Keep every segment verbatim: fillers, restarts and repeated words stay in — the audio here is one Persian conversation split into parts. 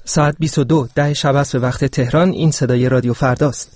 ساعت بیست و دو ده شب است به وقت تهران. این صدای رادیو فرداست.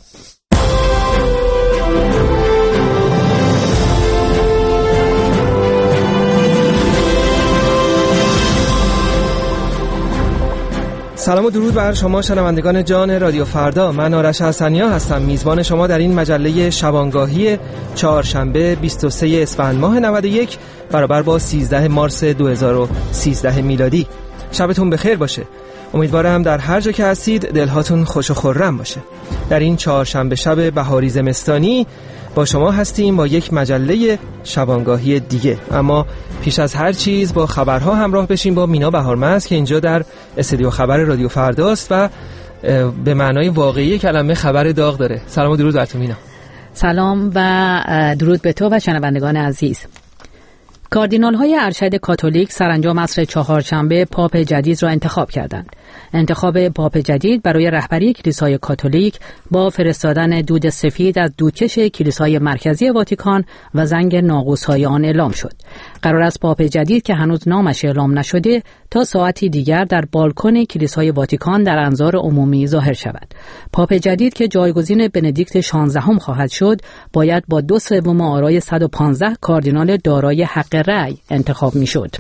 سلام و درود بر شما شنوندگان جان رادیو فردا. من آرش حسنیا هستم، میزبان شما در این مجله شبانگاهی چهارشنبه بیست و سه اسفند ماه نود و یک برابر با سیزده مارس دو هزار و سیزده میلادی. شبتون بخیر باشه. امیدوارم در هر جا که هستید دلهاتون خوش و خرم باشه. در این چهارشنبه شب بهاری زمستانی با شما هستیم با یک مجله شبانگاهی دیگه. اما پیش از هر چیز با خبرها همراه بشیم با مینا بهارمند که اینجا در استودیو خبر رادیو فرداست و به معنای واقعی کلمه خبر داغ داره. سلام و درود بر تو مینا. سلام و درود به تو و شنوندگان عزیز. کاردینال‌های ارشد کاتولیک سرانجام عصر چهارشنبه پاپ جدید را انتخاب کردند. انتخاب پاپ جدید برای رهبری کلیسای کاتولیک با فرستادن دود سفید از دودکش کلیسای مرکزی واتیکان و زنگ ناقوس‌های آن اعلام شد. قرار است پاپ جدید که هنوز نامش اعلام نشده تا ساعتی دیگر در بالکن کلیسای واتیکان در انظار عمومی ظاهر شود. پاپ جدید که جایگزین بندیکت شانزدهم خواهد شد باید با دو سوم آرای صد و پانزده کاردینال دارای حق رأی انتخاب می‌شد.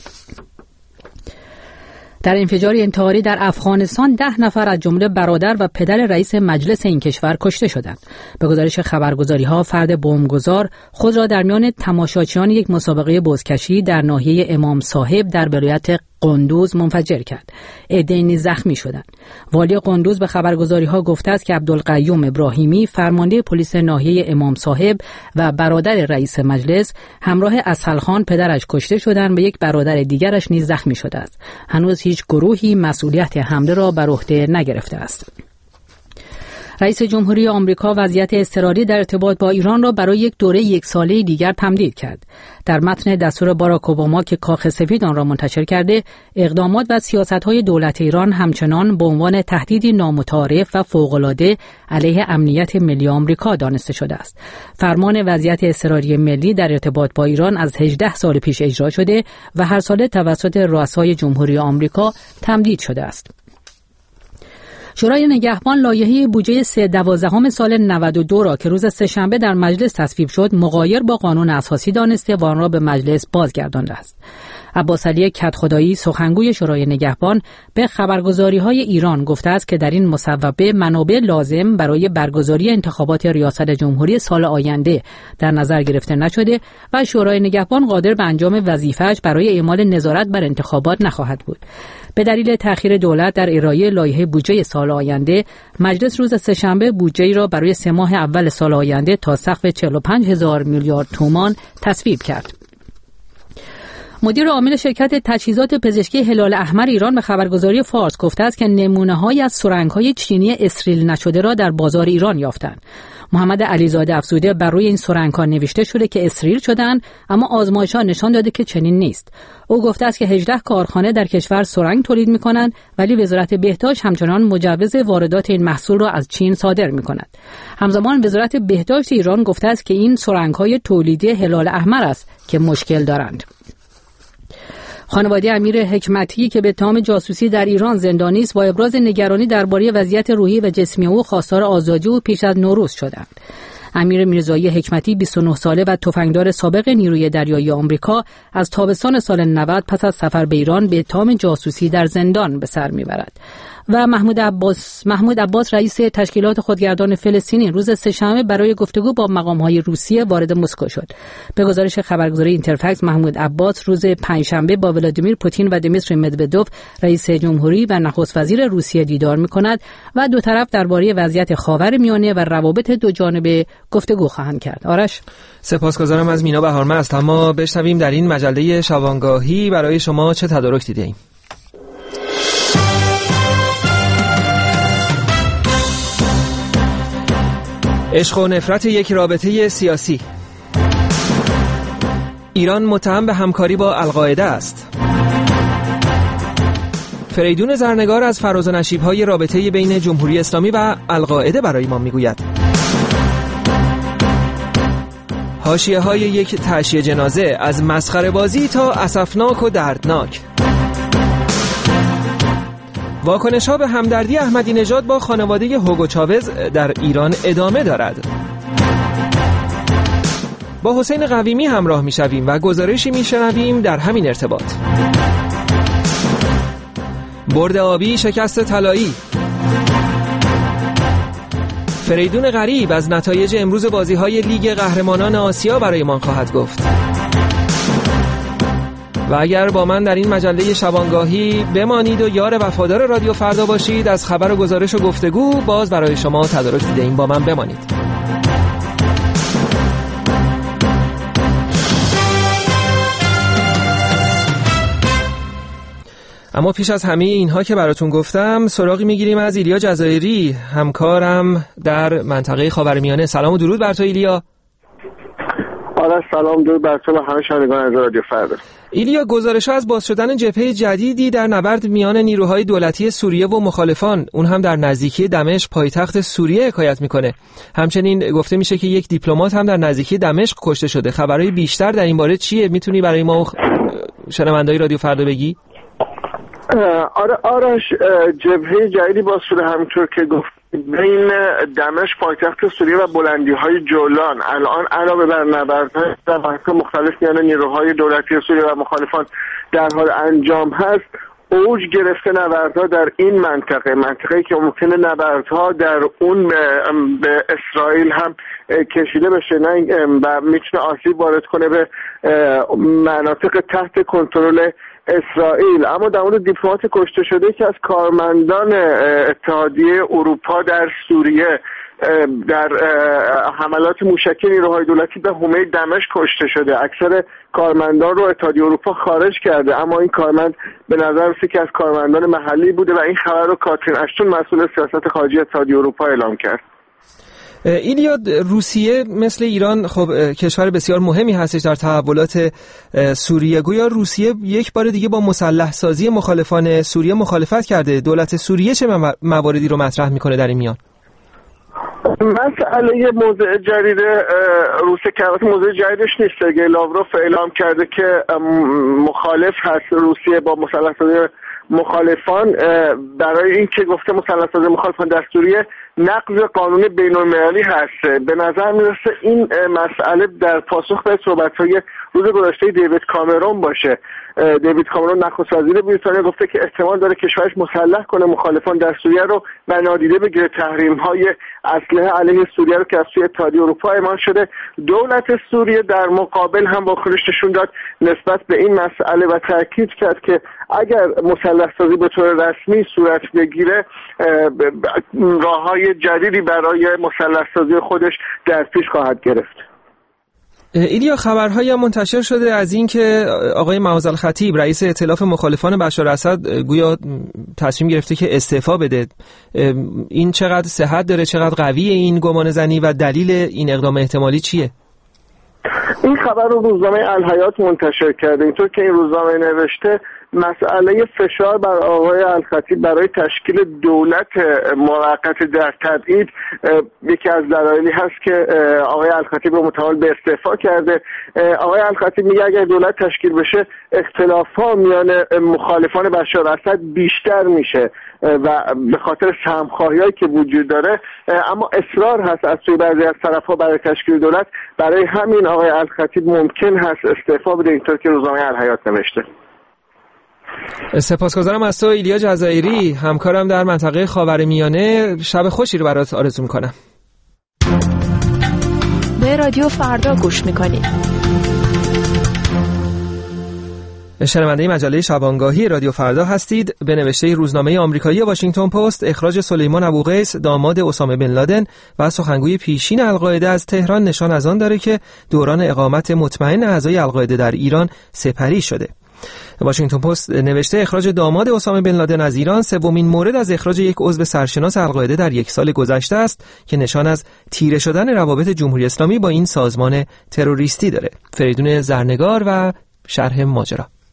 در انفجاری انتحاری در افغانستان ده نفر از جمله برادر و پدر رئیس مجلس این کشور کشته شدند. به گزارش خبرگزاری‌ها فرد بمبگذار خود را در میان تماشاچیان یک مسابقه بزکشی در ناحیه امام صاحب در ولایت قندوز منفجر کرد. عده‌ای نیز زخمی شدند. والی قندوز به خبرگزاری‌ها گفته است که عبدالقیوم ابراهیمی فرمانده پلیس ناحیه امام صاحب و برادر رئیس مجلس همراه اسهل خان پدرش کشته شدند و یک برادر دیگرش نیز زخمی شده است. هنوز هیچ گروهی مسئولیت حمله را بر عهده نگرفته است. رئیس جمهوری آمریکا وضعیت اضطراری در ارتباط با ایران را برای یک دوره یک ساله دیگر تمدید کرد. در متن دستور باراک اوباما که کاخ سفید آن را منتشر کرده، اقدامات و سیاست‌های دولت ایران همچنان به عنوان تهدیدی نامتعارف و فوق‌العاده علیه امنیت ملی آمریکا دانسته شده است. فرمان وضعیت اضطراری ملی در ارتباط با ایران از هجده سال پیش اجرا شده و هر ساله توسط رؤسای جمهوری آمریکا تمدید شده است. شورای نگهبان لایحه بودجه سه دوازدهم سال نود و دو را که روز سه‌شنبه در مجلس تصویب شد مغایر با قانون اساسی دانسته و آن را به مجلس بازگردانده است. عباس علی کدخدایی سخنگوی شورای نگهبان به خبرگزاری‌های ایران گفته است که در این مصوبه منابع لازم برای برگزاری انتخابات ریاست جمهوری سال آینده در نظر گرفته نشده و شورای نگهبان قادر به انجام وظیفه‌اش برای اعمال نظارت بر انتخابات نخواهد بود. به دلیل تأخیر دولت در ارائه لایحه بودجه سال آینده، مجلس روز سه‌شنبه بودجه‌ای را برای سه ماه اول سال آینده تا سقف چهل و پنج هزار میلیارد تومان تصویب کرد. مدیر عامل شرکت تجهیزات پزشکی هلال احمر ایران به خبرگزاری فارس گفته است که نمونه‌هایی از سرنگ‌های چینی استریل نشده را در بازار ایران یافتند. محمد علیزاده افزوده بر روی این سرنگ‌ها نوشته شده که استریل شدند، اما آزمایش‌ها نشان داده که چنین نیست. او گفته است که هجده کارخانه در کشور سرنگ تولید می‌کنند، ولی وزارت بهداشت همچنان مجوز واردات این محصول را از چین صادر می‌کند. همزمان وزارت بهداشت ایران گفته است که این سرنگ‌های تولیدی هلال احمر است که مشکل دارند. خانواده امیر حکمتی که به اتهام جاسوسی در ایران زندانی است با ابراز نگرانی درباره وضعیت روحی و جسمی او خواستار آزادی او پیش از نوروز شدند. امیر میرزایی حکمتی بیست و نه ساله و تفنگدار سابق نیروی دریایی آمریکا از تابستان سال نود پس از سفر به ایران به اتهام جاسوسی در زندان به سر میبرد. و محمود عباس محمود عباس رئیس تشکیلات خودگردان فلسطینی روز سه‌شنبه برای گفتگو با مقام‌های روسیه وارد مسکو شد. به گزارش خبرگزاری اینترفکس محمود عباس روز پنجشنبه با ولادیمیر پوتین و دمیتری مدودوف رئیس جمهوری و نخست وزیر روسیه دیدار می‌کند و دو طرف درباره وضعیت خاورمیانه و روابط دو جانبه گفتگو خواهند کرد. آرش، سپاسگزارم از مینا بهارمند. اما بشنویم در این مجله شبانگاهی برای شما چه تدارک دیده‌ایم. عشق و نفرت یک رابطه سیاسی. ایران متهم به همکاری با القاعده است. فریدون زرنگار از فراز و نشیب‌های رابطه بین جمهوری اسلامی و القاعده برای ما میگوید. حاشیه‌های یک تعشیه جنازه از مسخره بازی تا اسفناک و دردناک. واکنش‌ها به همدردی احمدی نژاد با خانواده هوگو چاوز در ایران ادامه دارد. با حسین قویمی همراه می‌شویم و گزارشی می‌شنویم در همین ارتباط. برد آبی شکست طلایی. فریدون غریب از نتایج امروز بازی‌های لیگ قهرمانان آسیا برایمان خواهد گفت. و اگر با من در این مجله شبانگاهی بمانید و یار وفادار رادیو فردا باشید، از خبر و گزارش و گفتگو باز برای شما تدارک دیده‌ایم. با من بمانید. اما پیش از همه اینها که براتون گفتم، سراغی میگیریم از ایلیا جزایری، همکارم در منطقه خاورمیانه. سلام و درود بر تو ایلیا. آره سلام، درود بر تو و همه شنوندگان رادیو فردا. ایلیا، گزارش‌ها از باز شدن جبهه جدیدی در نبرد میان نیروهای دولتی سوریه و مخالفان، اون هم در نزدیکی دمشق پایتخت سوریه حکایت میکنه. همچنین گفته میشه که یک دیپلمات هم در نزدیکی دمشق کشته شده. خبرهای بیشتر در این باره چیه؟ میتونی برای ما شنوندگان رادیو فردا بگی؟ آره آرش، جبهه جدیدی باز شده همونطور که گفت بین دمشق پایتخت سوریه و بلندی‌های جولان. الان علاوه بر نبردهای در مناطق مختلف میان نیروهای دولتی سوریه و مخالفان در حال انجام هست، اوج گرفته نبردها در این منطقه، منطقه‌ای که ممکنه نبردها در اون به اسرائیل هم کشیده بشه نه و میتونه آسیب وارد کنه به مناطق تحت کنترل اسرائیل. اما در مورد دیپلمات کشته شده که از کارمندان اتحادیه اروپا در سوریه در حملات موشکی نیروهای دولتی به حومه دمشق کشته شده. اکثر کارمندان رو اتحادیه اروپا خارج کرده، اما این کارمند به نظر میاد که از کارمندان محلی بوده و این خبر رو کاترین اشتون مسئول سیاست خارجی اتحادیه اروپا اعلام کرد. ایلیا، روسیه مثل ایران خب کشور بسیار مهمی هستش در تحولات سوریه. گویا روسیه یک بار دیگه با مسلح سازی مخالفان سوریه مخالفت کرده. دولت سوریه چه مواردی رو مطرح میکنه در این میان؟ مسئله موضع جدید روسیه که البته موضع جدیدش نیست، سرگئی لاوروف اعلام کرده که مخالف هست روسیه با مسلح سازی مخالفان. برای این که گفته مسلح سازی مخالفان در سوریه نقض قانون بین‌المللی هست. به نظر میرسه این مسئله در پاسخ به صحبت‌های روز گذشته دیوید کامرون باشه. دیوید کامرون نخست وزیر بریتانیا گفته که احتمال داره کشورش مسلح کنه مخالفان در سوریه رو و نادیده بگیره تحریم‌های اسلحه علیه سوریه رو که از سوی اتحادیه اروپا اعمال شده. دولت سوریه در مقابل هم واکنش نشون داد نسبت به این مسئله و تاکید کرد که اگر مسلح سازی به طور رسمی صورت بگیره راه‌های جدیدی برای مسلح سازی خودش در پیش خواهد گرفت. ایلیا، خبرهایی منتشر شده از این که آقای معاذ الخطیب رئیس ائتلاف مخالفان بشار اسد گویا تصمیم گرفته که استعفا بده. این چقدر صحت داره؟ چقدر قویه این گمان زنی و دلیل این اقدام احتمالی چیه؟ این خبر رو روزنامه الحیات منتشر کرده، اینطور که این روزنامه نوشته مسئله فشار بر آقای الخطیب برای تشکیل دولت موقت در تبعید یکی از دلایلی هست که آقای الخطیب رو متحول به استعفا کرده. آقای الخطیب میگه اگر دولت تشکیل بشه اختلاف‌ها میان مخالفان بشار اسد بیشتر میشه و به خاطر سهم‌خواهی‌هایی که وجود داره، اما اصرار هست از سوی بعضی از طرف‌ها برای تشکیل دولت. برای همین آقای الخطیب ممکن هست استعفا بده، اینطور که روزنامه الحیات نوشته. سپاسگزارم از تو ایلیا جزایری، همکارم در منطقه خاورمیانه. شب خوشی رو برات آرزو میکنم. به رادیو فردا گوش میکنید. شنونده مجله شبانگاهی رادیو فردا هستید. به نوشته روزنامه آمریکایی واشنگتن پست، اخراج سلیمان ابوقیس داماد اسامه بن لادن و سخنگوی پیشین القاعده از تهران نشان از آن داره که دوران اقامت مطمئن اعضای القاعده در ایران سپری شده. واشنگتن پست نوشته اخراج داماد اسامه بن لادن از ایران سومین مورد از اخراج یک عضو سرشناس القاعده در یک سال گذشته است که نشان از تیره شدن روابط جمهوری اسلامی با این سازمان تروریستی داره. فریدون زرنگار و شرح ماجرا.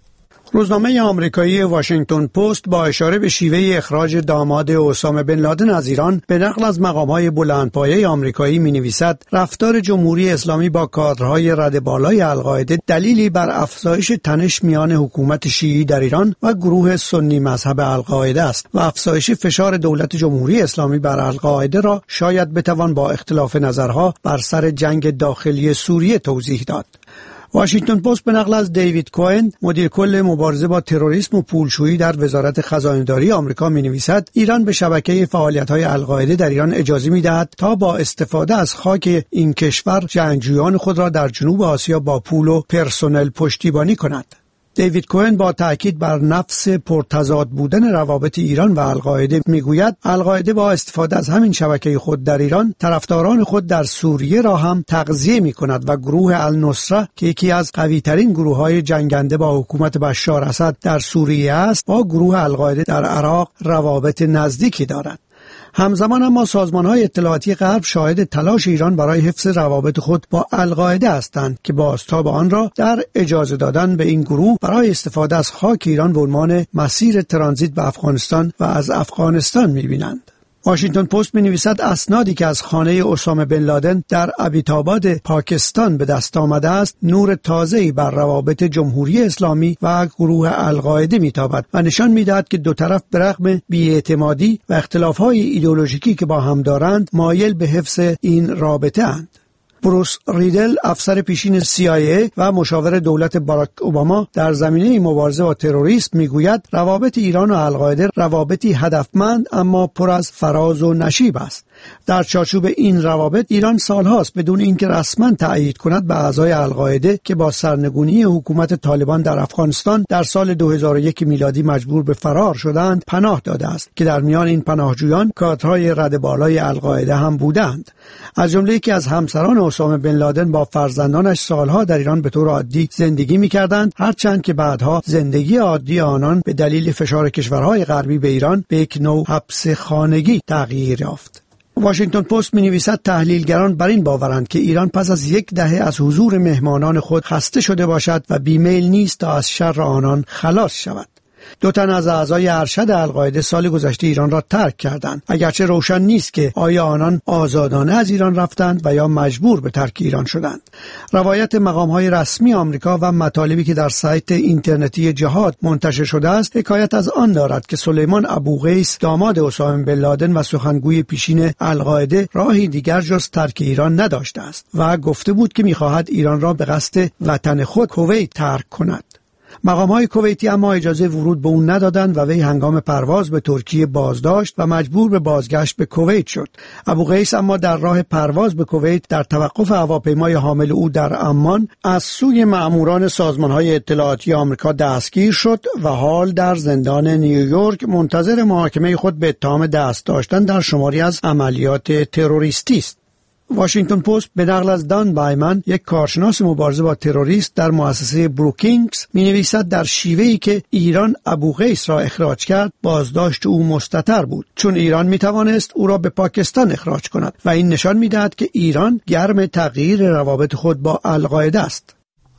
روزنامه آمریکایی واشنگتن پست با اشاره به شیوه اخراج داماد اسامه بن لادن از ایران به نقل از مقام‌های بلندپایه آمریکایی می‌نویسد رفتار جمهوری اسلامی با کادرهای رده بالای القاعده دلیلی بر افزایش تنش میان حکومت شیعی در ایران و گروه سنی مذهب القاعده است و افزایش فشار دولت جمهوری اسلامی بر القاعده را شاید بتوان با اختلاف نظرها بر سر جنگ داخلی سوریه توضیح داد. واشنگتن پست به نقل از دیوید کوئن مدیر کل مبارزه با تروریسم و پولشویی در وزارت خزانه‌داری آمریکا می‌نویسد ایران به شبکه فعالیت‌های القاعده در ایران اجازه می‌دهد تا با استفاده از خاک این کشور جنگجویان خود را در جنوب آسیا با پول و پرسنل پشتیبانی کند. دیوید کوئن با تأکید بر نفس پرتضاد بودن روابط ایران و القاعده میگوید القاعده با استفاده از همین شبکه خود در ایران طرفداران خود در سوریه را هم تغذیه می‌کند و گروه النصره که یکی از قوی‌ترین گروه‌های جنگنده با حکومت بشار اسد در سوریه است با گروه القاعده در عراق روابط نزدیکی دارد. همزمان اما سازمان‌های اطلاعاتی غرب شاهد تلاش ایران برای حفظ روابط خود با القاعده هستند که بازتاب آن را در اجازه دادن به این گروه برای استفاده از خاک ایران به عنوان مسیر ترانزیت به افغانستان و از افغانستان می‌بینند. واشنگتن پست می‌نویسد اسنادی که از خانه اسامه بن لادن در ابیتاباد پاکستان به دست آمده است نور تازه‌ای بر روابط جمهوری اسلامی و گروه القاعده می‌تابد و نشان می‌دهد که دو طرف به رغم بی‌اعتمادی و اختلاف‌های ایدئولوژیکی که با هم دارند مایل به حفظ این رابطه اند. بروس ریدل افسر پیشین سی آی ای و مشاور دولت باراک اوباما در زمینه مبارزه با تروریسم میگوید روابط ایران و القاعده روابطی هدفمند اما پر از فراز و نشیب است. در چارچوب این روابط ایران سالهاست بدون اینکه رسما تأیید کند به اعضای القاعده که با سرنگونی حکومت طالبان در افغانستان در سال دو هزار و یک میلادی مجبور به فرار شدند پناه داده است که در میان این پناهجویان کادرهای رده بالای القاعده هم بودند. از جمله یکی از همسران اسامه بن لادن با فرزندانش سالها در ایران به طور عادی زندگی می‌کردند، هرچند که بعدها زندگی عادی آنان به دلیل فشار کشورهای غربی به ایران به یک نوع حبس خانگی تغییر یافت. واشنگتن پست می‌نویسد تحلیلگران بر این باورند که ایران پس از یک دهه از حضور مهمانان خود خسته شده باشد و بیمیل نیست تا از شر آنان خلاص شود. دو تن از اعضای ارشد القاعده سال گذشته ایران را ترک کردند، اگرچه روشن نیست که آیا آنان آزادانه از ایران رفتند و یا مجبور به ترک ایران شدند. روایت مقام‌های رسمی آمریکا و مطالبی که در سایت اینترنتی جهاد منتشر شده است حکایت از آن دارد که سلیمان ابوقیس داماد اسامه بن لادن و سخنگوی پیشین القاعده راهی دیگر جز ترک ایران نداشته است و گفته بود که می‌خواهد ایران را به قصد وطن خود کویت ترک کند. مقام‌های کویتی اما اجازه ورود به اون ندادند و وی هنگام پرواز به ترکیه بازداشت و مجبور به بازگشت به کویت شد. ابوقیس اما در راه پرواز به کویت در توقف هواپیمای حامل او در عمان از سوی مأموران سازمان‌های اطلاعاتی آمریکا دستگیر شد و حال در زندان نیویورک منتظر محاکمه خود به اتهام دست داشتن در شماری از عملیات تروریستی است. واشنگتن پست به نقل از دان بایمن یک کارشناس مبارزه با تروریست در مؤسسه بروکینگز می‌نویسد در شیوهی که ایران ابوقیس را اخراج کرد بازداشت او مستتر بود، چون ایران می‌توانست او را به پاکستان اخراج کند و این نشان می‌دهد که ایران گرم تغییر روابط خود با القاعده است.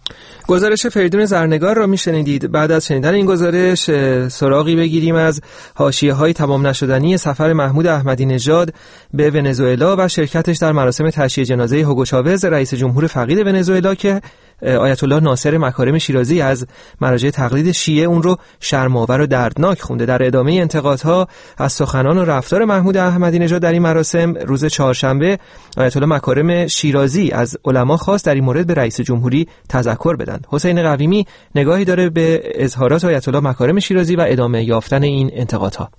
گزارش فریدون زرنگار را میشنیدید. بعد از شنیدن این گزارش سراغی بگیریم از حاشیه‌های تمام نشدنی سفر محمود احمدی نژاد به ونزوئلا و شرکتش در مراسم تشییع جنازه هوگو چاوز رئیس جمهور فقید ونزوئلا که آیت الله ناصر مکارم شیرازی از مراجع تقلید شیعه اون رو شرم‌آور و دردناک خونده. در ادامه انتقادها از سخنان و رفتار محمود احمدی نژاد در این مراسم روز چهارشنبه آیت الله مکارم شیرازی از علما خواست در این مورد به رئیس جمهوری تذکر بدن. حسین قویمی نگاهی داره به اظهارات آیت الله مکارم شیرازی و ادامه یافتن این انتقادها.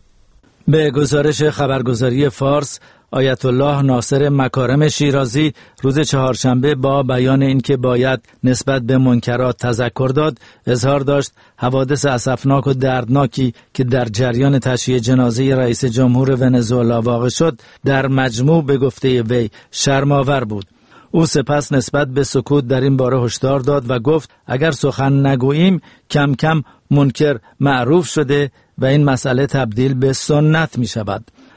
به گزارش خبرگزاری فارس، آیت الله ناصر مکارم شیرازی روز چهارشنبه با بیان اینکه باید نسبت به منکرات تذکر داد، اظهار داشت حوادث اسفناک و دردناکی که در جریان تشییع جنازه رئیس جمهور ونزوئلا واقع شد در مجموع به گفته وی شرم‌آور بود. او سپس نسبت به سکوت در این باره هشدار داد و گفت اگر سخن نگوییم کم کم منکر معروف شده و این مسئله تبدیل به سنت می شود.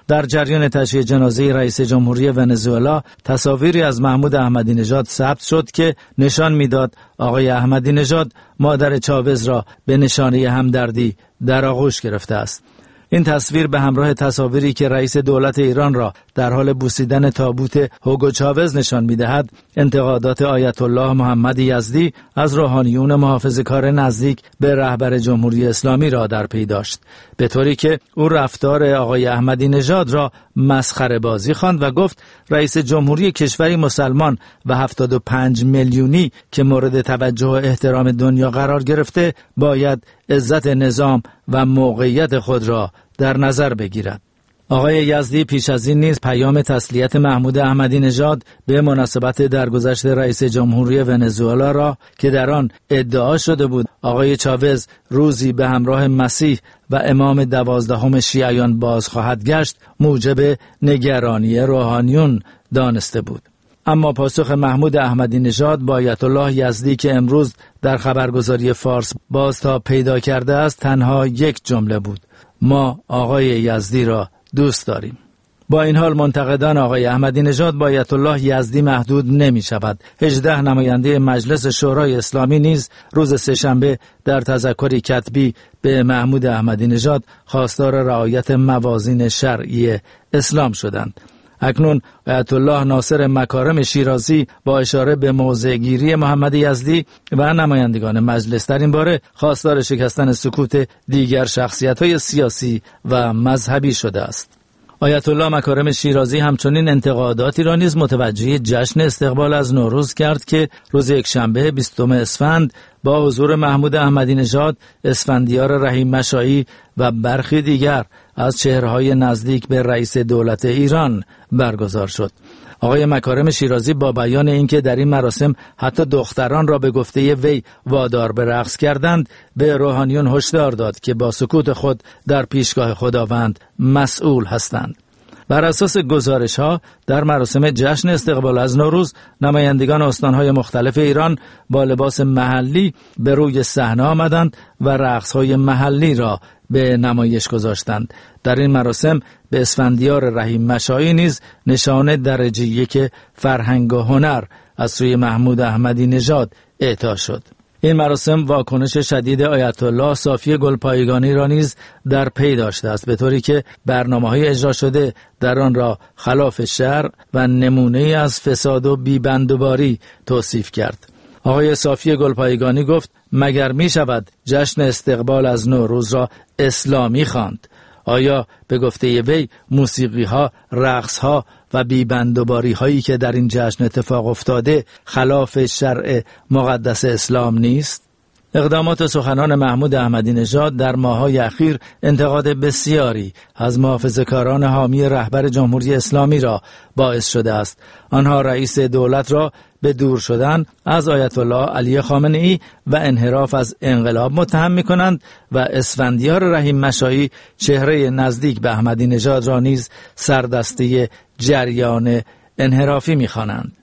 در جریان تشییع جنازه رئیس جمهوری ونزوئلا تصاویری از محمود احمدی نژاد ثبت شد که نشان میداد آقای احمدی نژاد مادر چاوز را به نشانه همدردی در آغوش گرفته است. این تصویر به همراه تصاویری که رئیس دولت ایران را در حال بوسیدن تابوت هوگو چاوز نشان می‌دهد، انتقادات آیت الله محمد یزدی از روحانیون محافظه‌کار نزدیک به رهبر جمهوری اسلامی را در پی داشت، به طوری که او رفتار آقای احمدی نژاد را مسخره بازی خواند و گفت رئیس جمهوری کشوری مسلمان و هفتاد و پنج میلیونی که مورد توجه و احترام دنیا قرار گرفته باید عزت نظام و موقعیت خود را در نظر بگیرد. آقای یزدی پیش از این نیز پیام تسلیت محمود احمدی نژاد به مناسبت درگذشت رئیس جمهوری ونزوئلا را که در آن ادعا شده بود آقای چاوز روزی به همراه مسیح و امام دوازدهم شیعیان باز خواهد گشت، موجب نگرانی روحانیون دانسته بود. اما پاسخ محمود احمدی نژاد با آیت الله یزدی که امروز در خبرگزاری فارس باز تا پیدا کرده است تنها یک جمله بود: ما آقای یزدی را دوست داریم. با این حال منتقدان آقای احمدی نژاد با آیت الله یزدی محدود نمی شود. هجده نماینده مجلس شورای اسلامی نیز روز سه‌شنبه در تذکری کتبی به محمود احمدی نژاد خواستار رعایت موازین شرعی اسلام شدند. اکنون آیت الله ناصر مکارم شیرازی با اشاره به موضع‌گیری محمد یزدی و نمایندگان مجلس در این باره خواستار شکستن سکوت دیگر شخصیت‌های سیاسی و مذهبی شده است. آیت الله مکارم شیرازی همچنین انتقاداتی را نیز متوجه جشن استقبال از نوروز کرد که روز یکشنبه بیستم اسفند با حضور محمود احمدی نژاد، اسفندیار رحیم مشایی و برخی دیگر از چهره‌های نزدیک به رئیس دولت ایران برگزار شد. آقای مکارم شیرازی با بیان اینکه در این مراسم حتی دختران را به گفته وی وادار به رقص کردند، به روحانیون هشدار داد که با سکوت خود در پیشگاه خداوند مسئول هستند. بر اساس گزارش‌ها در مراسم جشن استقبال از نوروز، نمایندگان استان‌های مختلف ایران با لباس محلی به روی صحنه آمدند و رقص‌های محلی را به نمایش گذاشتند. در این مراسم به اسفندیار رحیم مشایی نیز نشان درجه یک فرهنگ و هنر از سوی محمود احمدی نژاد اعطا شد. این مراسم واکنش شدید آیت الله صافی گلپایگانی را نیز در پی داشته است، به طوری که برنامه‌های اجرا شده در آن را خلاف شرع و نمونه از فساد و بی‌بندوباری توصیف کرد. آقای صافی گلپایگانی گفت مگر می شود جشن استقبال از نوروز را اسلامی خواند؟ آیا به گفته وی موسیقی ها، رقص ها و بی‌بندوباری هایی که در این جشن اتفاق افتاده خلاف شرع مقدس اسلام نیست؟ اقدامات سخنان محمود احمدی نژاد در ماه‌های اخیر انتقاد بسیاری از محافظه‌کاران حامی رهبر جمهوری اسلامی را باعث شده است. آنها رئیس دولت را به دور شدن از آیت الله علی خامنه‌ای و انحراف از انقلاب متهم می‌کنند و اسفندیار رحیم مشایی چهره نزدیک به احمدی نژاد را نیز سردسته جریان انحرافی می‌خوانند.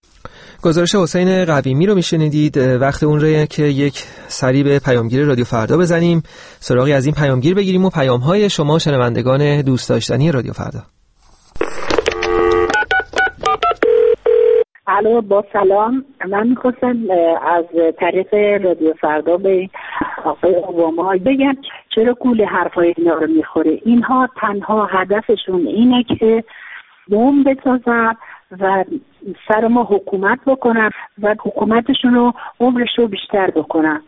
گزارش حسین قویمی رو میشنیدید. وقت اون ره که یک سری به پیامگیر رادیو فردا بزنیم، سراغی از این پیامگیر بگیریم و پیام‌های شما شنوندگان دوست داشتنی رادیو فردا. الو، با سلام. من میخواستم از طریق رادیو فردا به آقای اوباما بگم چرا گول حرفای اینا رو میخوره. اینها تنها هدفشون اینه که بمب بسازن و سر ما حکومت بکنن و حکومتشون رو عمرش رو بیشتر بکنن.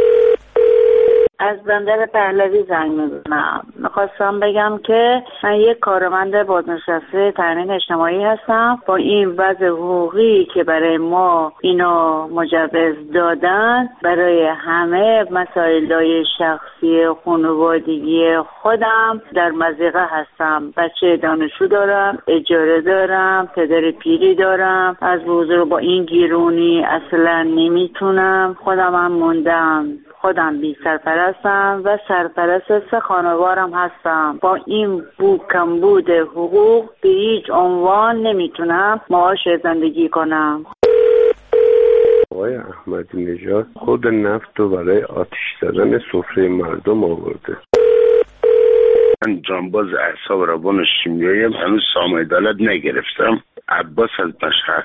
از بندر پهلوی زنگ میزنم. میخواستم بگم که من یک کارمند بازنشسته تامین اجتماعی هستم. با این وضع حقوقی که برای ما اینا مجوز دادن، برای همه مسائل‌های شخصی خانوادگی خودم در مضیقه هستم. بچه دانشجو دارم، اجاره دارم، پدر پیری دارم. از بزرگ با این گیرونی اصلا نمیتونم. خودم هم موندم. خودم بی سرپرستم و سرپرست سه خانوارم هستم. با این بو کمبود حقوق به هیچ عنوان نمیتونم معاش زندگی کنم. آقای احمدی نژاد خود نفت رو برای آتش زدن سفره مردم آورده. من جانباز اعصاب روان و شیمیایی هم هنوز سام عدالت نگرفتم. عباس از مشهد.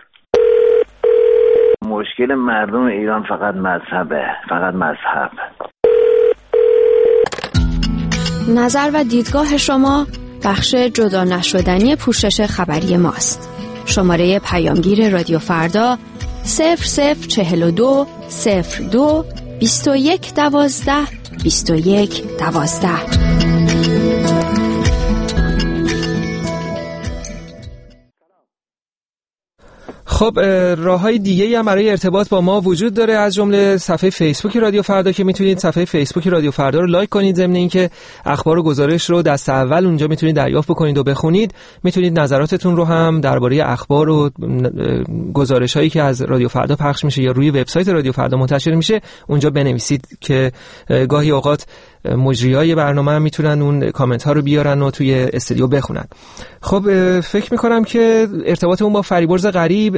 مشکل مردم ایران فقط مذهبه، فقط مذهب. نظر و دیدگاه شما بخش جدا نشدنی پوشش خبری ماست. شماره پیامگیر رادیو فردا صفر صفر چهل و دو صفر دو بیست و یک دوازده بیست و یک دوازده. خب راههای دیگه‌ای هم برای ارتباط با ما وجود داره، از جمله صفحه فیسبوک رادیو فردا که میتونید صفحه فیسبوک رادیو فردا رو لایک کنید. ضمن اینکه اخبار و گزارش رو دست اول اونجا میتونید دریافت بکنید و بخونید. میتونید نظراتتون رو هم درباره اخبار و گزارش‌هایی که از رادیو فردا پخش میشه یا روی وبسایت رادیو فردا منتشر میشه اونجا بنویسید که گاهی اوقات مجریای برنامه هم میتونن اون کامنت ها رو بیارن و توی استودیو بخونن. خب فکر میکنم که ارتباطمون با فریبرز غریب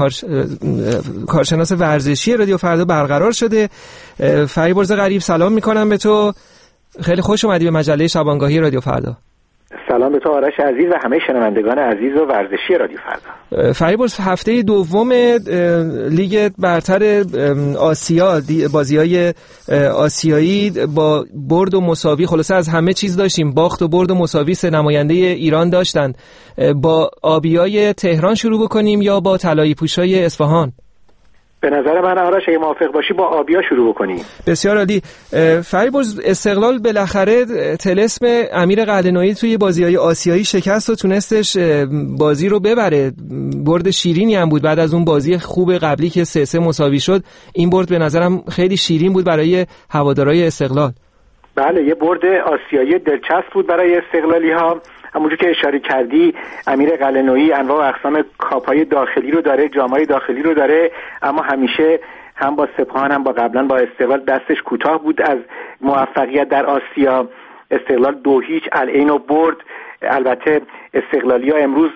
کارشناس ورزشی رادیو فردا برقرار شده. فریبرز غریب سلام میکنم به تو، خیلی خوش اومدی به مجله شبانگاهی رادیو فردا. سلام به تو آرش عزیز و همه شنوندگان عزیز و ورزشی رادیو فردا. فریبرز هفته دوم لیگ برتر آسیا، بازی‌های آسیایی با برد و مساوی، خلاصه از همه چیز داشتیم، باخت و برد و مساوی سه نماینده ایران داشتن. با آبیای تهران شروع بکنیم یا با طلایی پوشای اصفهان؟ به نظر من آرش اگه موافق باشی با آبیا شروع بکنیم. بسیار عالی. فریبرز استقلال بالاخره طلسم امیر قلعه‌نویی توی بازی‌های آسیایی شکست و تونستش بازی رو ببره. برد شیرینی هم بود بعد از اون بازی خوب قبلی که سه سه مساوی شد. این برد به نظرم خیلی شیرین بود برای هوادارهای استقلال. بله، یه برد آسیایی دلچسب بود برای استقلالی‌ها. همونجور که اشاره کردی امیر قلعه‌نویی انواع و اقسام کاپای داخلی رو داره، جامای داخلی رو داره، اما همیشه هم با سپاهان هم با قبلا با استقلال دستش کوتاه بود از موفقیت در آسیا. استقلال دو هیچ العین و برد. البته استقلالی‌ها امروز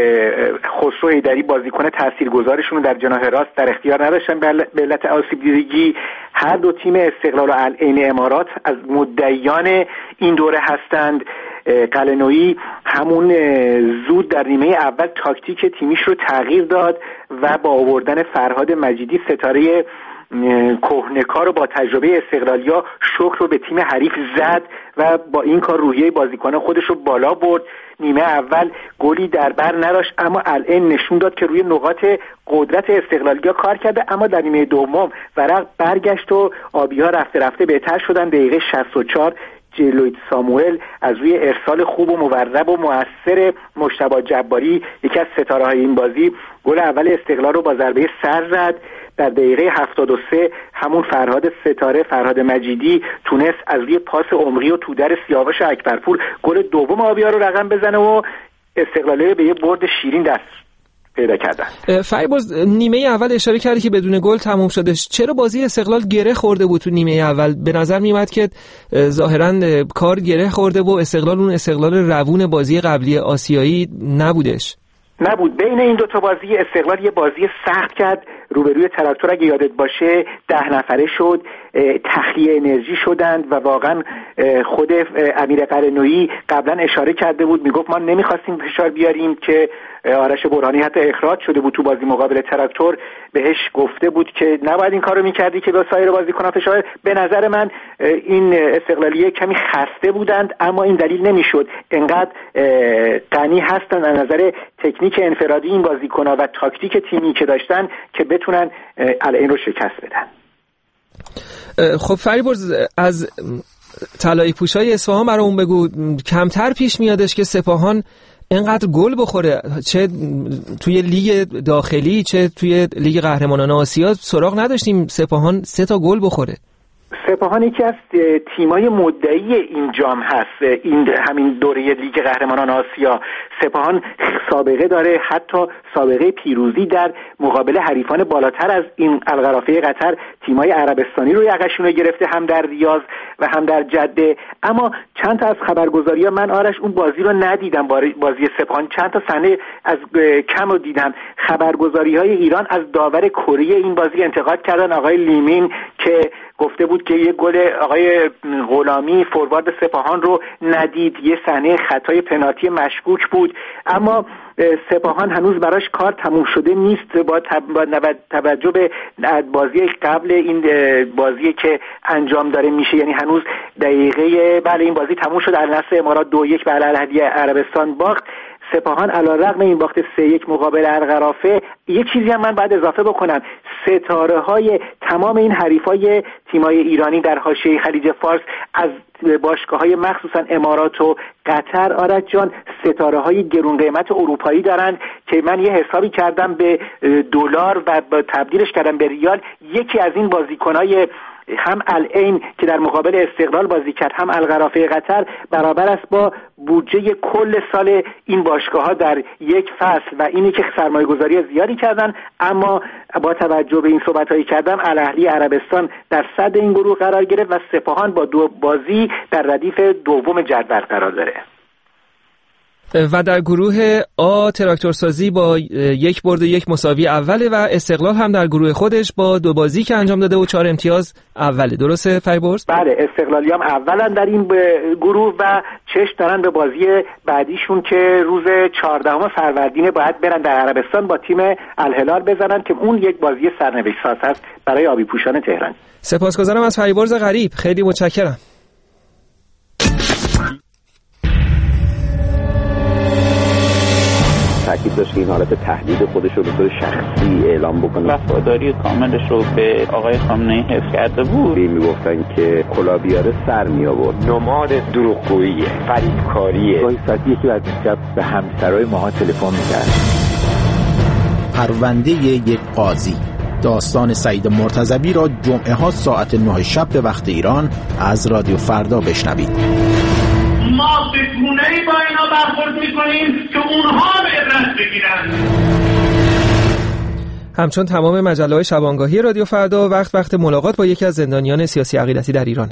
خسرو حیدری بازیکن تاثیرگذارشون رو در جناح راست در اختیار نداشتن به علت آسیب دیدگی. هر دو تیم استقلال و العین امارات از مدعیان این دوره هستند. قلعه‌نویی همون زود در نیمه اول تاکتیک تیمیش رو تغییر داد و با آوردن فرهاد مجیدی ستاره کهنه‌کار رو با تجربه استقلالیا شکر رو به تیم حریف زد و با این کار روحیه بازیکن خودش رو بالا برد. نیمه اول گلی در بر نداشت اما الان نشون داد که روی نقاط قدرت استقلالیا کار کرده، اما در نیمه دوم ورق برگشت و آبی‌ها رفته رفته بهتر شدن. دقیقه شصت و چهار جلوید ساموئل از روی ارسال خوب و مورب و مؤثر مجتبی جباری، یکی از ستاره‌های این بازی، گل اول استقلال رو با ضربه سر زد. در دقیقه هفتاد و سه همون فرهاد ستاره، فرهاد مجیدی، تونست از روی پاس عمقی و تودر سیاوش اکبرپور گل دوم آبیا رو رقم بزنه و استقلالیه به یه برد شیرین دست پیدا کردن. فریبرز نیمه اول اشاره کردی که بدون گل تموم شده. چرا بازی استقلال گره خورده بود تو نیمه اول؟ به نظر میومد که ظاهرا کار گره خورده و استقلال اون استقلال روون بازی قبلی آسیایی نبودش. نبود. بین این دو تا بازی استقلال یه بازی سخت کرد روبروی تراکتور، اگه یادت باشه ده نفره شد، تخلیه انرژی شدند و واقعا خود امیر قلعه‌نویی قبلا اشاره کرده بود، میگفت ما نمیخواستیم فشار بیاریم که آرش برهانی حتی اخراج شده بود تو بازی مقابل تراکتور، بهش گفته بود که نباید این کارو میکردی که به سایر بازیکنان فشار. به نظر من این استقلالیه کمی خسته بودند اما این دلیل نمیشد انقدر غنی هستن از نظر تکنیک انفرادی این بازیکن‌ها و تاکتیک تیمی که داشتن که بتونن العین رو شکست بدن. خب فریبرز از طلایی پوشای اصفهان برامون بگو، کمتر پیش میادش که سپاهان اینقدر گل بخوره، چه توی لیگ داخلی چه توی لیگ قهرمانان آسیا سراغ نداشتیم سپاهان سه تا گل بخوره. سپاهان یکی از تیمای مدعی این جام هست، این همین دوره لیگ قهرمانان آسیا. سپاهان سابقه داره، حتی سابقه پیروزی در مقابل حریفان بالاتر از این القرافه قطر، تیمای عربستانی رو یقشون رو گرفته، هم در ریاض و هم در جده. اما چند تا از خبرگزاری‌ها، من آرش اون بازی رو ندیدم، بازی سپاهان چند تا صحنه از کم رو دیدم. خبرگزاری‌های ایران از داور کره این بازی انتقاد کردن، آقای لیمین، که گفته بود بود که یه گل آقای غلامی فوروارد سپاهان رو ندید، یه صحنه خطای پنالتی مشکوک بود، اما سپاهان هنوز براش کار تموم شده نیست. با توجه به بازی قبل این بازی که انجام داره میشه، یعنی هنوز دقیقه بله این بازی تموم شد، النصر امارات دو یک به الهدی عربستان باخت. سپاهان علیرغم این باخت سه یک مقابل القرافه، یه چیزی هم من باید اضافه بکنم، ستاره های تمام این حریفای تیمای ایرانی در حاشیه خلیج فارس از باشگاه های مخصوصا امارات و قطر، آرش جان، ستاره های گرون قیمت اروپایی دارند که من یه حسابی کردم به دلار و تبدیلش کردم به ریال. یکی از این بازیکنای هم العین که در مقابل استقلال بازی کرد، هم القرافه قطر، برابر است با بودجه کل سال این باشگاه‌ها در یک فصل، و اینی که سرمایه‌گذاری زیادی کردن. اما با توجه به این صحبت‌هایی کردم، الاهلی عربستان در صدر این گروه قرار گرفت و سپاهان با دو بازی در ردیف دوم جدول قرار داره. و در گروه آ تراکتورسازی با یک برد یک مساوی اوله و استقلال هم در گروه خودش با دو بازی که انجام داده و چهار امتیاز اوله. درسته فیبرز؟ بله، استقلالی هم اولن در این گروه و چشم دارن به بازی بعدیشون که روز چهاردهم فروردین باید برن در عربستان با تیم الهلال بزنن که اون یک بازی سرنوشت ساز هست برای آبی پوشان تهران. سپاسگزارم از فیبرز غریب، خیلی متشکرم. تاکید داشت که این حالت تهدید خودش رو به طور شخصی اعلام بکنه. وفاداری کاملش رو به آقای خامنه‌ای حفظ کرده بود. میگفتن که کلا بیاره سر می آورد. نماد دروغگوییه، فریبکاریه. گاهی ساعتی یکی بعد شب به همسرای ماها تلفن می‌کرد. پرونده یک قاضی، داستان سعید مرتضوی را جمعه ها ساعت نه شب به وقت ایران از رادیو فردا بشنوید. ما به گونه‌ای با اینا برخورد می‌کنیم که اونها به عبرت بگیرن. همچون تمام مجله‌های شبانگاهی رادیو فردا، وقت وقت ملاقات با یکی از زندانیان سیاسی عقیدتی در ایرانه.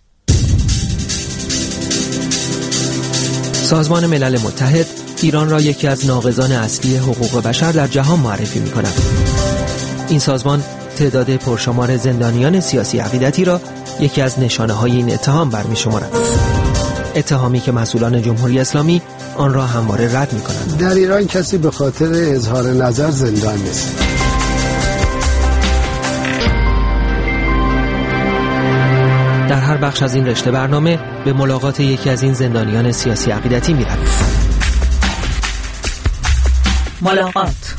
سازمان ملل متحد ایران را یکی از ناقضان اصلی حقوق بشر در جهان معرفی می‌کند. این سازمان تعداد پرشمار زندانیان سیاسی عقیدتی را یکی از نشانه‌های این اتهام برمی‌شمارد. اتهامی که مسئولان جمهوری اسلامی آن را همواره رد می‌کنند. در ایران کسی به خاطر اظهار نظر زندان نیست. در هر بخش از این رشته برنامه به ملاقات یکی از این زندانیان سیاسی عقیدتی می‌رویم. ملاقات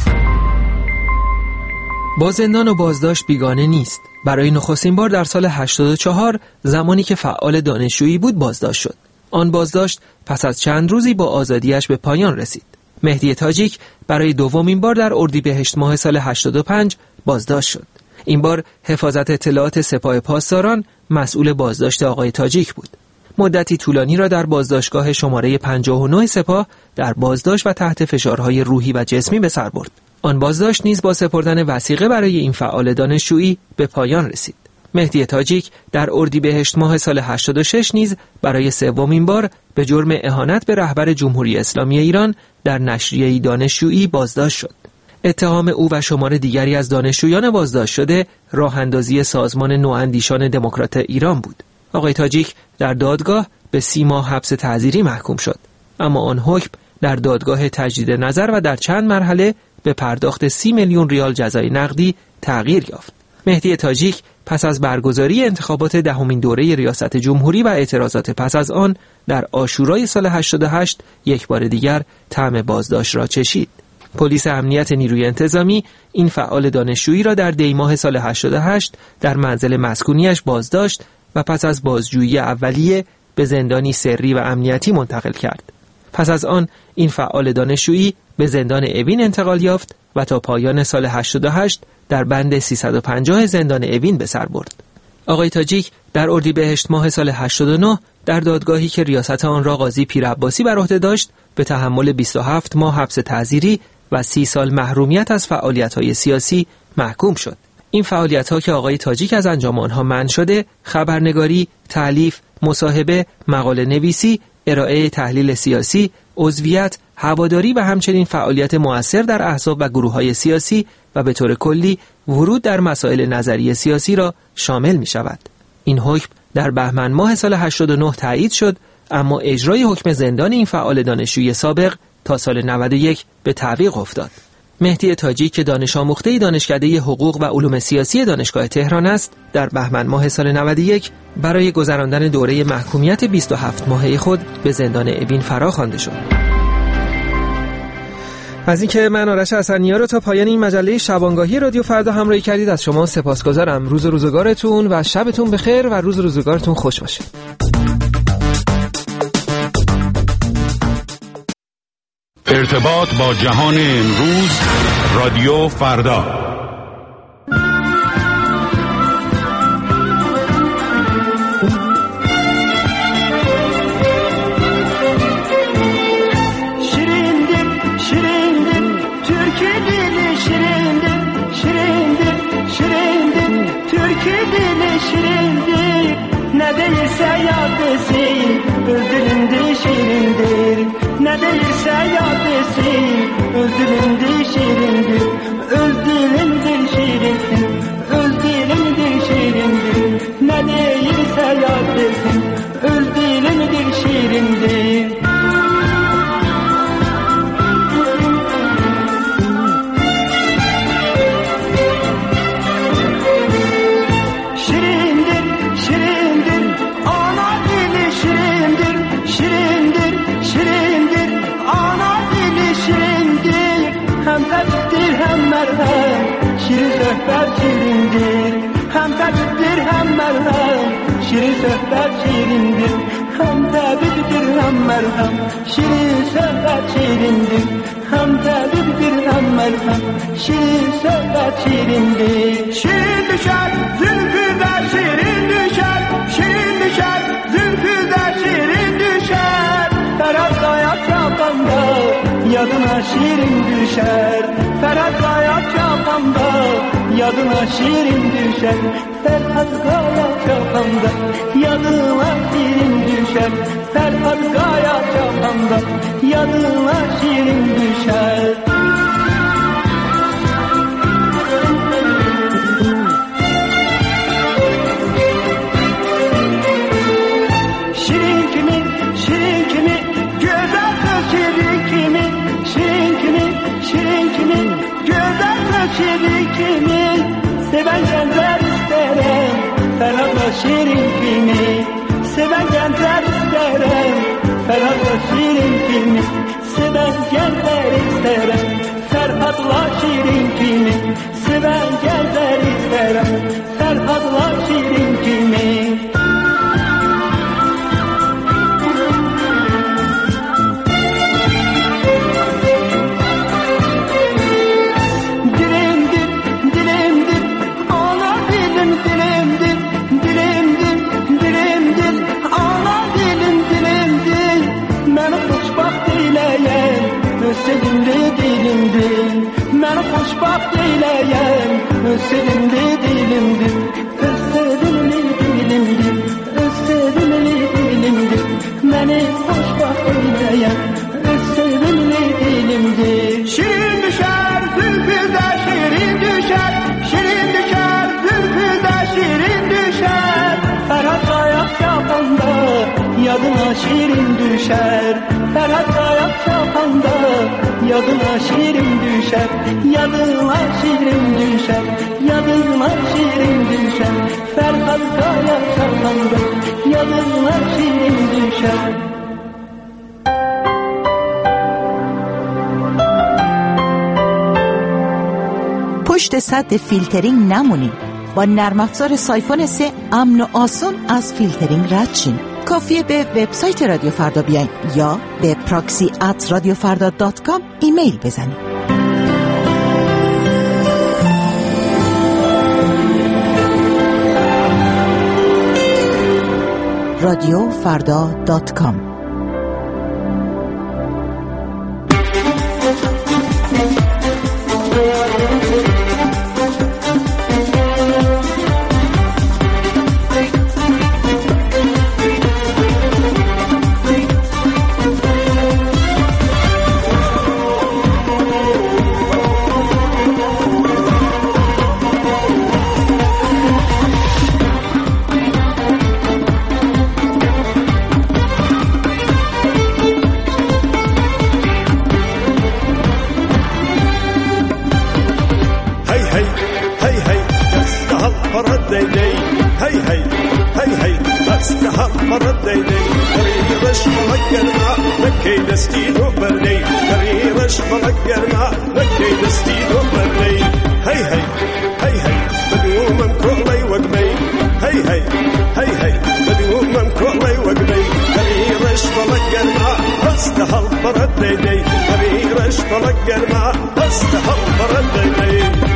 با زندان و بازداشت بیگانه نیست. برای نخستین بار در سال هشتاد و چهار زمانی که فعال دانشجویی بود بازداشت شد. آن بازداشت پس از چند روزی با آزادیش به پایان رسید. مهدی تاجیک برای دومین بار در اردیبهشت ماه سال هشتاد و پنج بازداشت شد. این بار حفاظت اطلاعات سپاه پاسداران مسئول بازداشت آقای تاجیک بود. مدتی طولانی را در بازداشتگاه شماره پنجاه و نه سپاه در بازداشت و تحت فشارهای روحی و جسمی به سر برد. آن بازداشت نیز با سپردن وثیقه برای این فعال دانشجویی به پایان رسید. مهدی تاجیک در اردیبهشت ماه سال هشتاد و شش نیز برای سومین بار به جرم اهانت به رهبر جمهوری اسلامی ایران در نشریه دانشجویی بازداشت شد. اتهام او و شمار دیگری از دانشجویان بازداشت شده راه اندازی سازمان نواندیشان دموکرات ایران بود. آقای تاجیک در دادگاه به سی ماه حبس تعزیری محکوم شد، اما آن حکم در دادگاه تجدید نظر و در چند مرحله به پرداخت سی میلیون ریال جزای نقدی تغییر یافت. مهدی تاجیک پس از برگزاری انتخابات دهمین دوره ریاست جمهوری و اعتراضات پس از آن در عاشورای سال هشتاد و هشت یک بار دیگر طعم بازداشت را چشید. پلیس امنیت نیروی انتظامی این فعال دانشجویی را در دی ماه سال هشتاد و هشت در منزل مسکونیش بازداشت و پس از بازجویی اولیه به زندانی سری و امنیتی منتقل کرد. پس از آن این فعال دانشجویی به زندان اوین انتقال یافت و تا پایان سال هشتاد و هشت در بند سیصد و پنجاه زندان اوین به سر برد. آقای تاجیک در اردیبهشت ماه سال هشتاد و نه در دادگاهی که ریاست آن را قاضی پیر عباسی بر عهده داشت به تحمل بیست و هفت ماه حبس تعزیری و سی سال محرومیت از فعالیت‌های سیاسی محکوم شد. این فعالیت‌ها که آقای تاجیک از انجام آنها منع شده، خبرنگاری، تالیف، مصاحبه، مقاله نویسی، ارائه تحلیل سیاسی، عضویت، هواداری و همچنین فعالیت مؤثر در احزاب و گروه‌های سیاسی و به طور کلی ورود در مسائل نظری سیاسی را شامل می‌شود. این حکم در بهمن ماه سال هشتاد و نه تایید شد، اما اجرای حکم زندان این فعال دانشجوی سابق تا سال نود و یک به تعویق افتاد. مهدی تاجی که دانش آموخته دانشکده حقوق و علوم سیاسی دانشگاه تهران است، در بهمن ماه سال نود و یک برای گذراندن دوره محکومیت بیست و هفت ماهه خود به زندان اوین فرا خوانده شد. از اینکه من آرش حسنی‌ها رو تا پایان این مجله شبانگاهی رادیو فردا همراهی کردید از شما سپاسگزارم. روز روزگارتون و شبتون بخیر و روز روزگارتون خوش باشه. ارتباط با جهان امروز، رادیو فردا. Ne değilse yad desin, öldüründü şirindir. Ne değilse yad desin, öldüründü şirindir. Öldüründür şirindir, öldüründür şirindir. Ne değilse yad desin, öldüründür şirindir. Şirin söhbət şirindir, həm təbibdir, həm mərhəm. Şirin söhbət şirindir, həm təbibdir, həm mərhəm. Şirin söhbət şirindir, həm təbibdir, həm mərhəm. Şirin söhbət şirindir. Şirin düşər, zülfüdə şirin düşər. Şirin düşər, zülfüdə şirin düşər. Fərhad qayaq çapanda, yadına şirin düşər. Ferhat kaya çapanda, yadına şirin düşer. Ferhat kaya çapanda, yadına şirin düşer. Ferhat kaya çapanda, yadına şirin düşer. Şirin kimi, şirin kimi, güzel kız şirin kimi, şirin kimi, şirin kimi, güzel kız şirin kimi, seven gençler isterim, Ferhat'la şirin kimi, seven gençler isterim, Ferhat'la şirin kimi, seven gençler isterim, Ferhat'la şirin kimi, seven gençler isterim, Ferhat'la şirin kimi. Sevimli dilimdir, mən xoşbaxt eyləyəm. Öz sevimli dilimdir, öz sevimli dilimdir, öz sevimli dilimdir. Məni xoşbaxt eyləyəm, öz sevimli dilimdir. Şirin düşər, zülfüdə şirin düşər. Şirin düşər, zülfüdə şirin düşər. Ferhat qayaq çapanda, yadına şirin düşər. Ferhat qayaq çapanda, yadına şirin düşer, yadına şirin düşer, yadına şirin düşer. Ferhat kaya çapanda, yadına şirin düşer. پشت سد فیلترینگ نمونید. با نرم افزار سایفون سه امن و آسان از فیلترینگ رد شین. کافیه به وبسایت رادیو فردا بیاین یا به پراکسی ات رادیو فردا دات کام ایمیل بزنید. رادیو فردا دات کام. دستی دو بردی غریرش بلگر ما نکی دستی دو بردی هی هی هی هی بدومم کولی وقبی هی هی هی هی بدومم کولی وقبی غریرش بلگر ما استهل بردی دی غریرش بلگر ما استهل بردی دی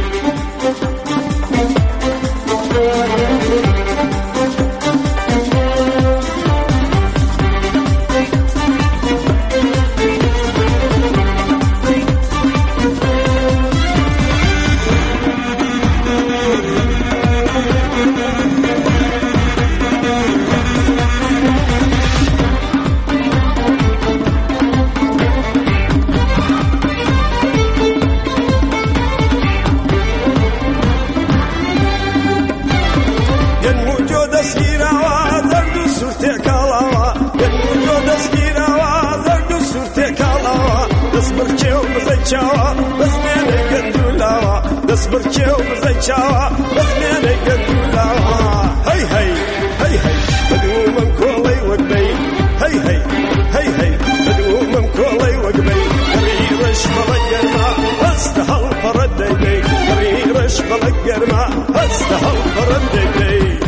چاوا بس منه گندولاوا دست برچو بزای چاوا بس منه گندولاوا هی هی هی هی بدومم کولی وقبی هی هی هی هی بدومم کولی وقبی غریرش بلگر ما استهل پردی دی غریرش بلگر ما استهل پردی دی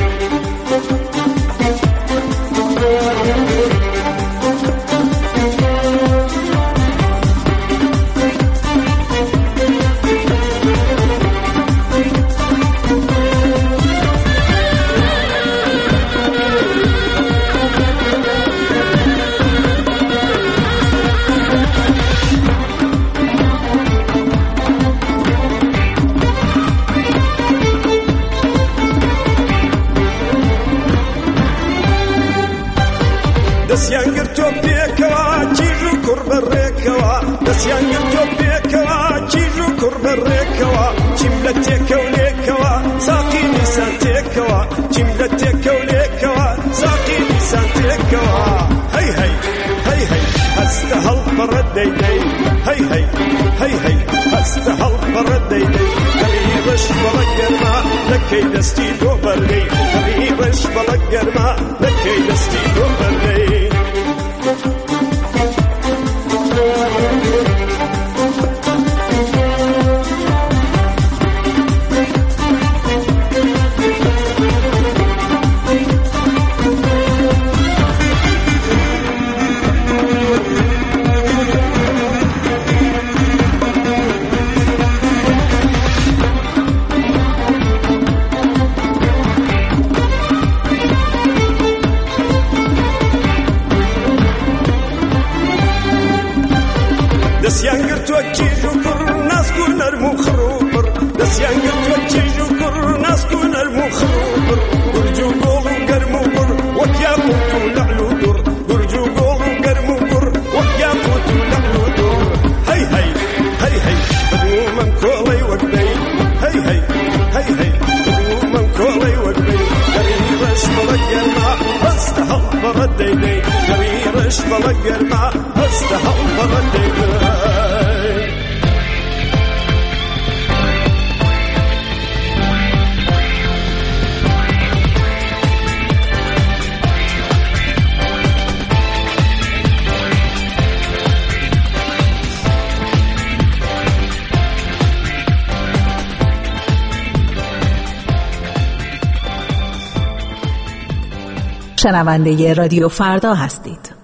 دسیانگر تو بیکوا چیزو کرب ریکوا دسیانگر تو بیکوا چیزو کرب ریکوا چیملتی کولیکوا ساقی نیسان تیکوا چیملتی کولیکوا ساقی نیسان تیکوا هی هی هی هی استهل پردی دی هی هی هی هی استهل پردی دی غریبش بلگر ما نکی دستی دو بردی غریبش بلگر ما نکی دستی دو بردی دسیانگر تو چیزو کر ناس کنر مخروبر دسیانگر تو چیزو کر ناس کنر مخروبر گرجو گولو گرمو بر وکیا کوتو لعلو در گرجو گولو گرمو بر وکیا کوتو لعلو در هی هی هی هی بدومم کولی وقبی هی هی هی هی بدومم کولی وقبی غریرش بلگر ما استهل بردی دی غریرش بلگر ما استهل بردی دی شنونده رادیو فردا هستید.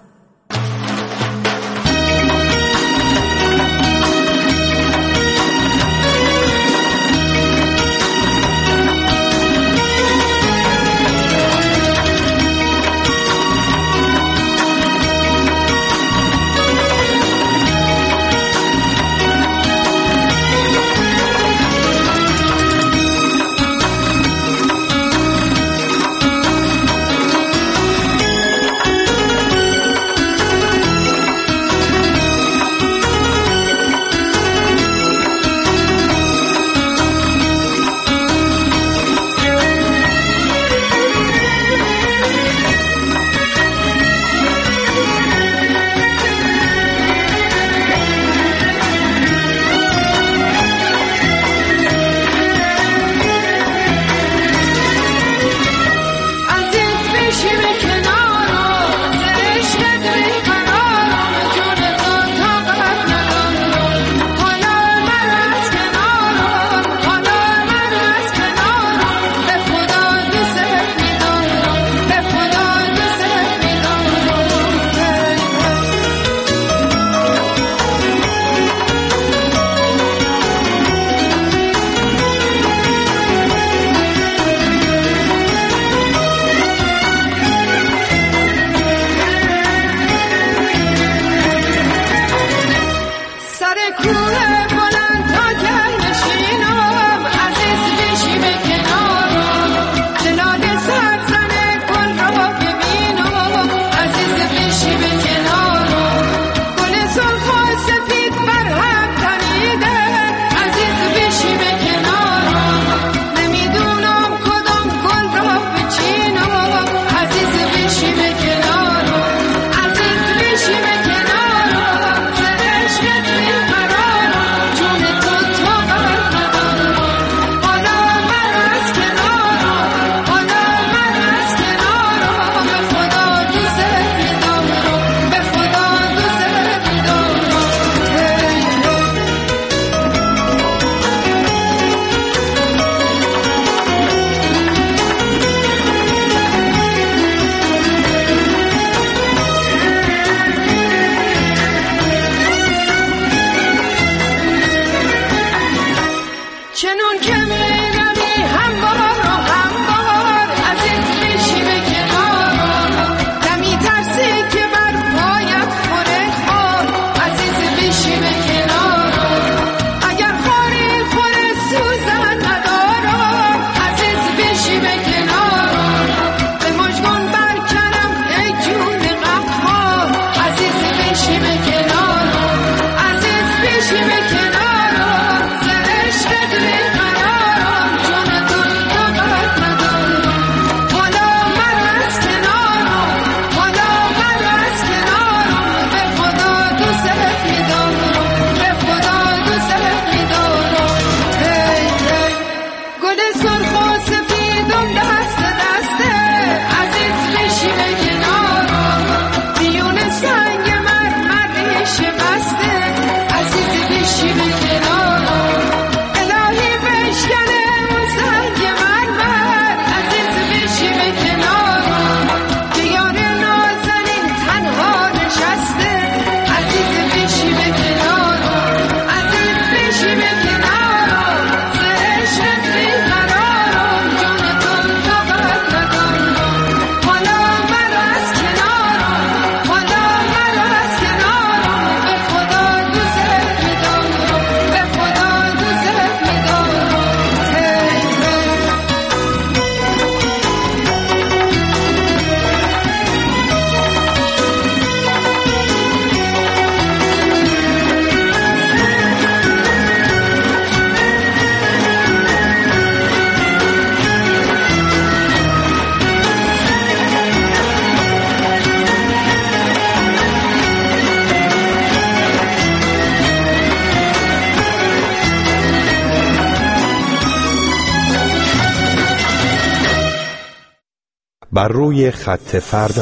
بر روی خط فردا.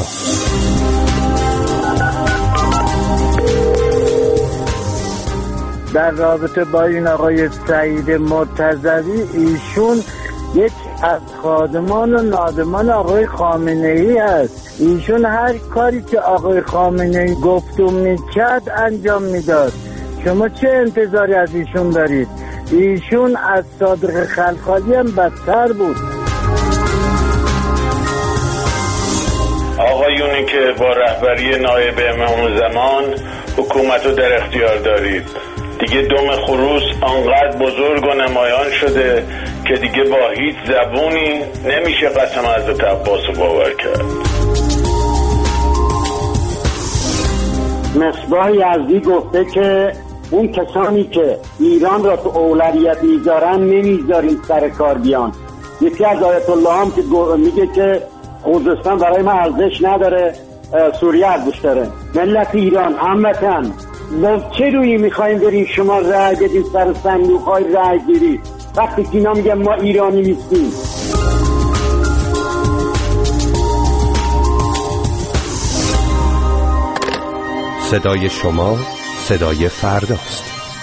در رابطه با این آقای سعید مرتضوی، ایشون یک از خادمان و نادمان آقای خامنه‌ای است. ایشون هر کاری که آقای خامنه‌ای گفت و میکرد انجام میداد. شما چه انتظاری از ایشون دارید؟ ایشون از صادق خلخالی هم بدتر بود. آقایونی که با رهبری نایب امام زمان حکومت رو در اختیار دارید، دیگه دم خروس آنقدر بزرگ و نمایان شده که دیگه با هیچ زبونی نمیشه قسم حضرت عباس رو باور کرد. مصباح یزدی گفته که اون کسانی که ایران را تو اولویت میذارن نمیذارین سر کار بیان. یکی از آیت الله هم که میگه که خوزستان برای ما ارزش نداره، سوریه ارزش داره. ملت ایران هموطن، با چه رویی میخوایم بریم شما رأی بدیم سر صندوق های رأی گیری وقتی که اینا میگن ما ایرانی نیستیم؟ صدای شما صدای فرداست.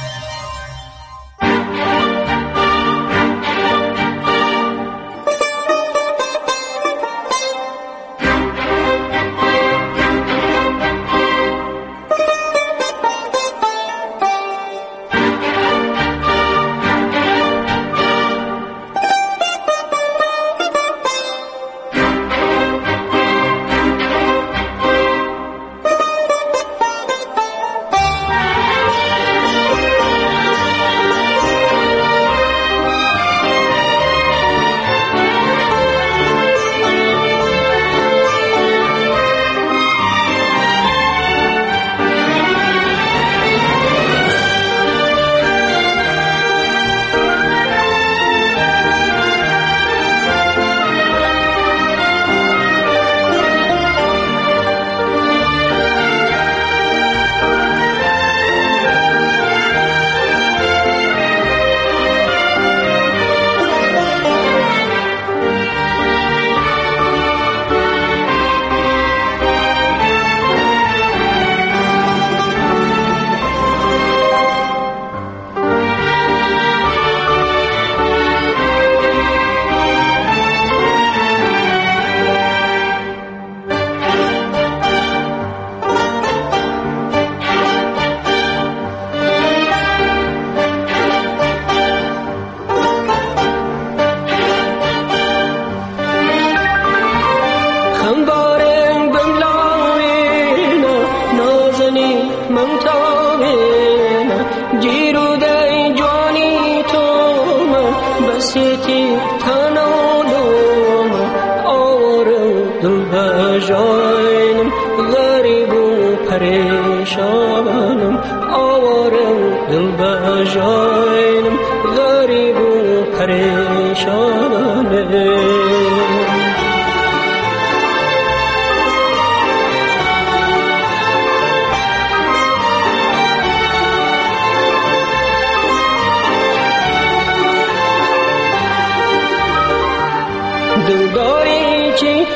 دلداری چی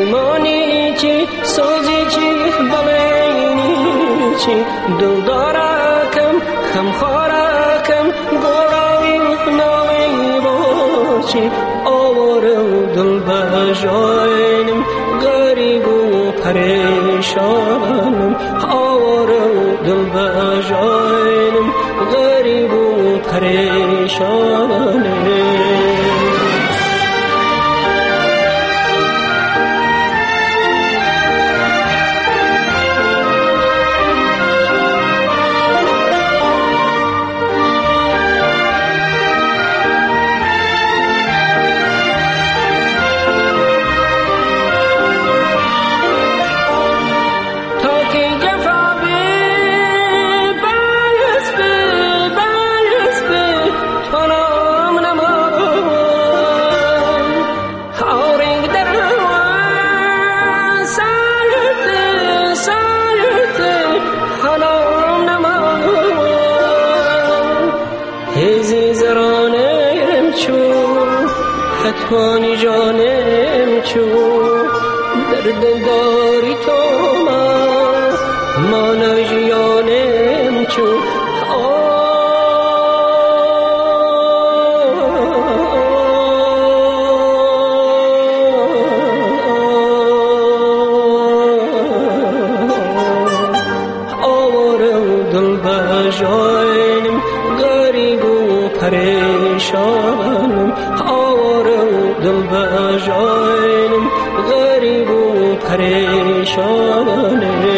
پیمانی چی سازی چی بلینی چی دلدارکم خمخارکم گوراوی ناوی باشی آورم دل بجاینم غریب و پریشانم آورم دل بجاینم غریب و پریشانم. حتمانی جانم چو درد داری تو من مالا جیانم چو جانم غریب و پریشانم آوارم دل به جانم غریب و پریشانم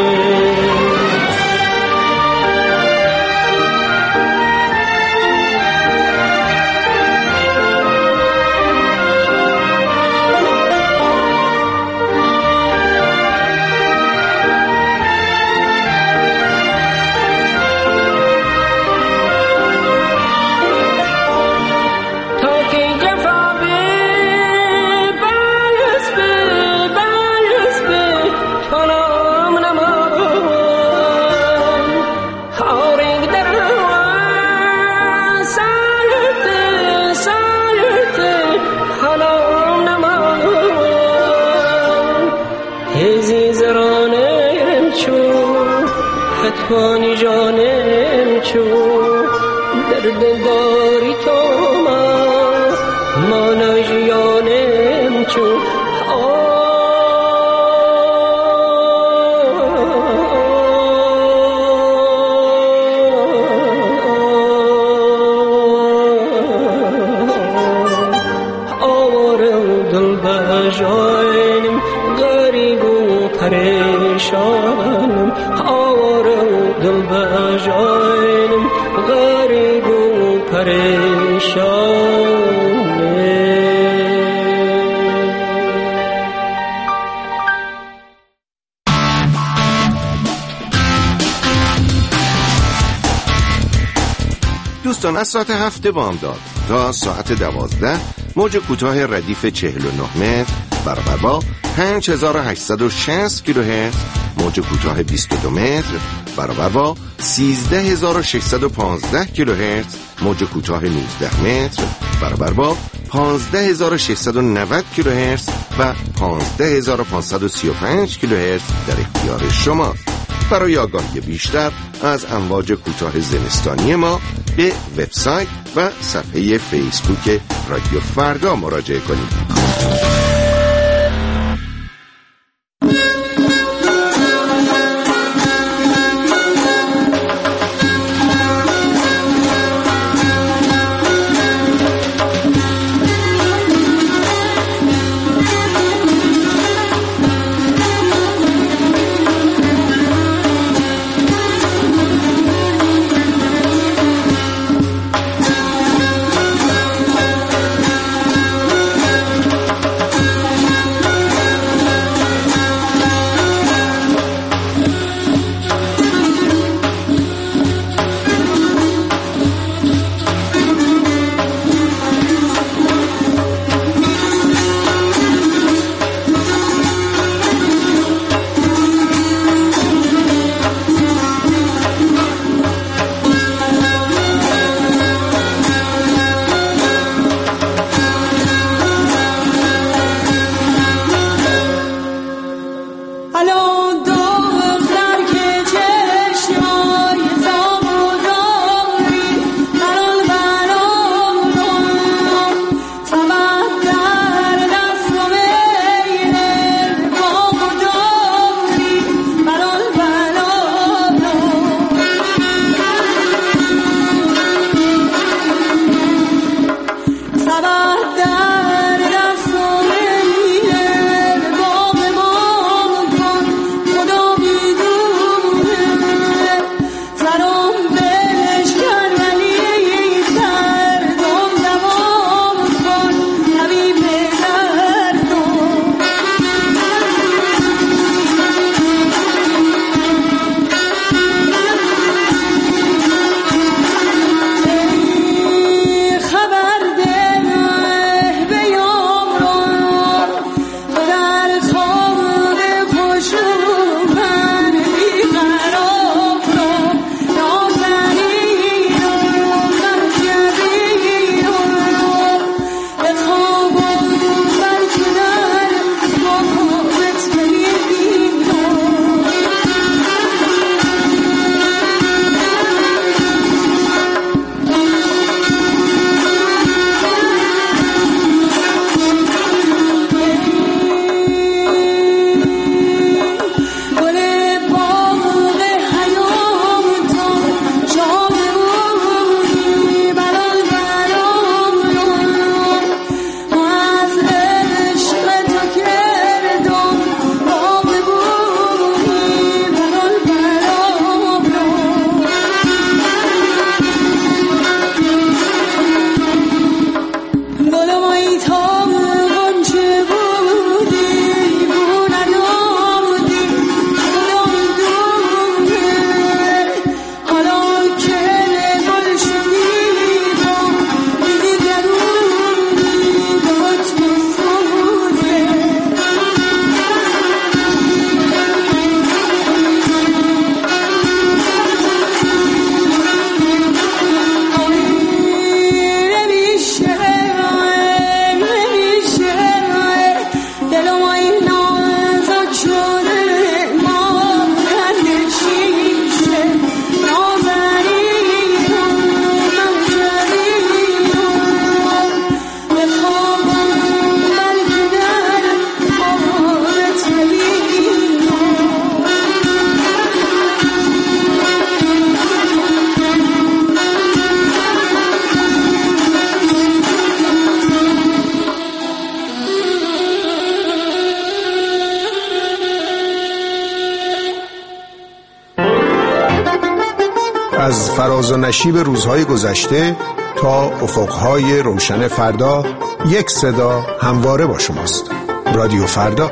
پانی جانم چو درد داری تو من مانا جیانم چو آوارم دل به جانم غریب و پریشانم دل به جانم غریب و پریشانم. دوستان از ساعت هفت بامداد تا ساعت دوازده موج کوتاه ردیف چهل و نه متر برابر با پنج هزار و هشتصد و شصت کیلوهرتز، موج کوتاه بیست و دو متر برابر با سیزده هزار و ششصد و پانزده کیلوهرتز، موج کوتاه نوزده متر برابر با پانزده هزار و ششصد و نود کیلوهرتز و پانزده هزار و پانصد و سی و پنج کیلوهرتز در اختیار شماست. برای آگاهی بیشتر از امواج کوتاه زمستانی ما به وبسایت و صفحه فیسبوک رادیو فردا مراجعه کنید. از فراز و نشیب روزهای گذشته تا افقهای روشن فردا، یک صدا همواره با شماست. رادیو فردا.